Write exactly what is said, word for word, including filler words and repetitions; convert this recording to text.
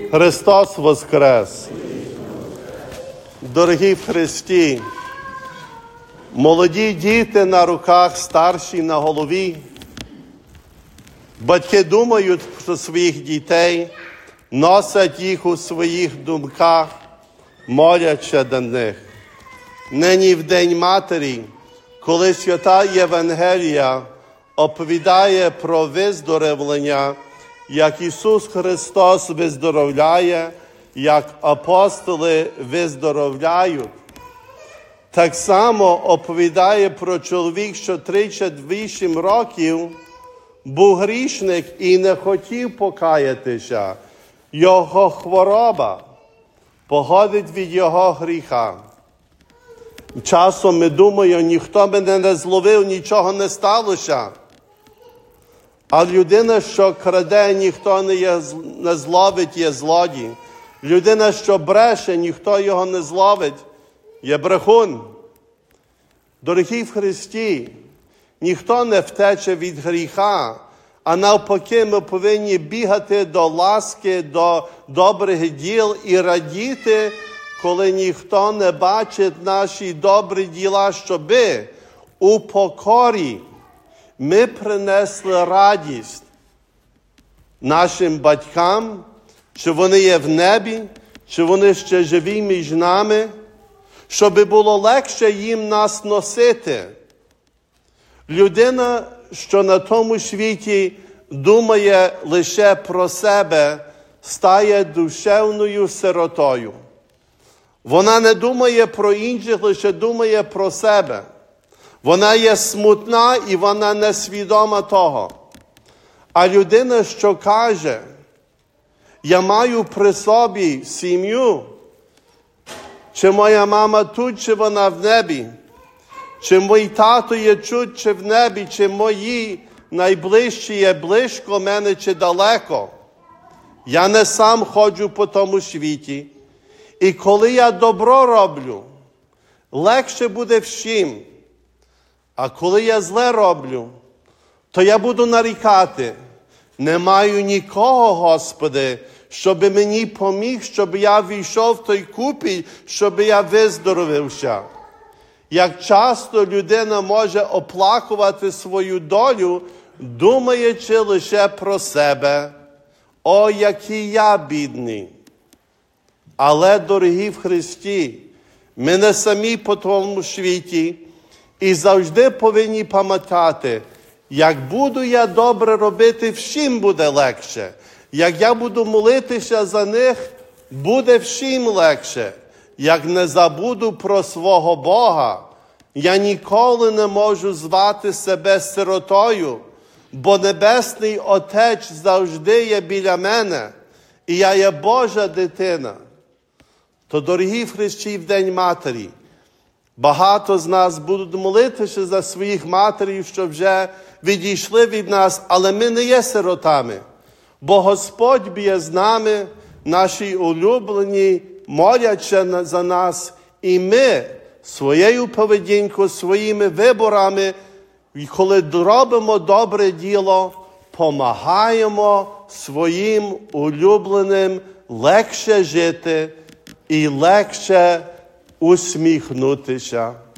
Христос воскрес! Дорогі в Христі, молоді діти на руках, старші на голові, батьки думають про своїх дітей, носять їх у своїх думках, моляться до них. Нині в День Матері, коли Свята Євангелія оповідає про виздоровлення, як Ісус Христос виздоровляє, як апостоли виздоровляють. Так само оповідає про чоловік, що тридцять вісім років був грішник і не хотів покаятися. Його хвороба походить від його гріха. Часом ми думаємо, ніхто мене не зловив, нічого не сталося. А людина, що краде, ніхто не, є, не зловить, є злодій. Людина, що бреше, ніхто його не зловить, є брехун. Дорогі в Христі, ніхто не втече від гріха, а навпаки ми повинні бігати до ласки, до добрих діл і радіти, коли ніхто не бачить наші добрі діла, щоби у покорі ми принесли радість нашим батькам, чи вони є в небі, чи вони ще живі між нами, щоб було легше їм нас носити. Людина, що на тому світі думає лише про себе, стає душевною сиротою. Вона не думає про інших, лише думає про себе. Вона є смутна і вона не свідома того. А людина, що каже, я маю при собі сім'ю, чи моя мама тут, чи вона в небі, чи мій тато є тут, чи в небі, чи мої найближчі є близько мене, чи далеко. Я не сам ходжу по тому світі. І коли я добро роблю, легше буде всім. А коли я зле роблю, то я буду нарікати. Не маю нікого, Господи, щоб мені поміг, щоб я війшов в той купіль, щоб я виздоровився. Як часто людина може оплакувати свою долю, думаючи лише про себе. О, який я бідний! Але, дорогі в Христі, ми не самі по тому світі і завжди повинні пам'ятати, як буду я добре робити, всім буде легше. Як я буду молитися за них, буде всім легше. Як не забуду про свого Бога, я ніколи не можу звати себе сиротою, бо Небесний Отець завжди є біля мене, і я є Божа дитина. То, дорогі в Христі, в День Матері, багато з нас будуть молитися за своїх матерів, що вже відійшли від нас, але ми не є сиротами, бо Господь є з нами, наші улюблені моляться за нас, і ми своєю поведінкою, своїми виборами, коли робимо добре діло, помагаємо своїм улюбленим легше жити і легше усміхнутися.